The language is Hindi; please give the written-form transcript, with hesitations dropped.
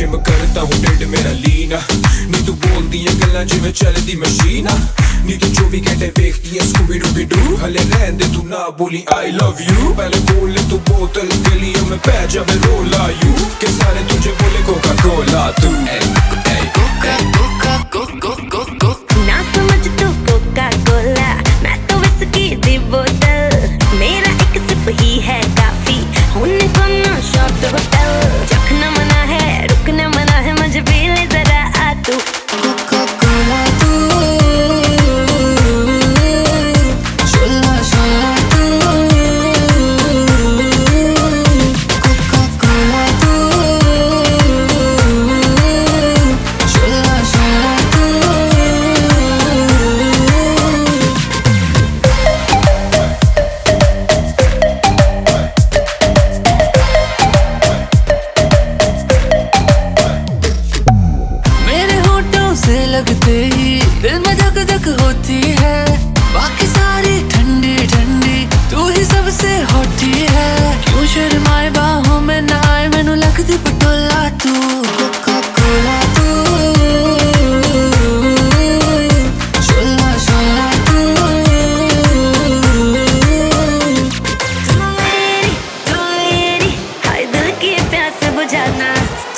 जिम करता हूँ ढिड मेरा लीना। नी तू बोलदी है गल्लां जिवें चलदी मशीन। नी तू 24 घंटे वेखदी है स्कूबी डूबी डू। हले रहन दे तू ना बोली आई लव यू। पहले बोल ले तू बोतल गलियों में पै जावे रोला यू। के सारे तुझे बोले कोका कोला तू। कोका कोका कोका कोका ना समझ तू कोका कोला, मैं तो विस्की दी बोतल। मेरा एक सिप ही है काफी, होने को ना शॉट होटल। चखना मना है रुकना मना है, मुझे पी ले जरा आ तू। कोका कोला तू शोला शोला तू। कोका कोला तू शोला शोला तू। मेरे होठों से लगते ही दिल में धक धक होती है। बाकी सारी ठंडी ठंडी तू ही सबसे होती है। क्यों शर्माए बाहों में ना आए, मैनू लगदी पटोला तू। कोका कोला तू शोला शोला तू। तू मेरी हाय दिल की प्यास बुझाना।